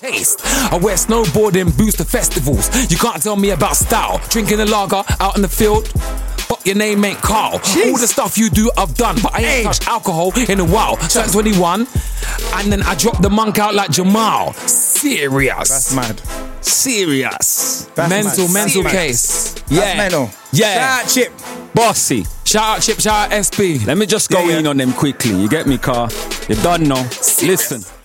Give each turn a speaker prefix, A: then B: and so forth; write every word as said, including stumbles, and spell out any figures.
A: Taste. I wear snowboarding boots to festivals. You can't tell me about style. Drinking a lager out in the field. But your name ain't Carl. Jeez. All the stuff you do, I've done. But I ain't hey. touched alcohol in a while. So at twenty-one. And then I dropped the monk out like Jamal. Serious.
B: That's mad.
A: Serious.
B: That's
A: mental,
B: mad.
A: mental
B: That's
A: case.
B: Mad.
A: Yeah.
B: That's mental.
A: Yeah.
B: Shout out Chip.
C: Bossy.
A: Shout out Chip, shout out S P.
C: Let me just go
B: yeah, yeah.
C: in on them quickly. You get me, car? You done now. Listen.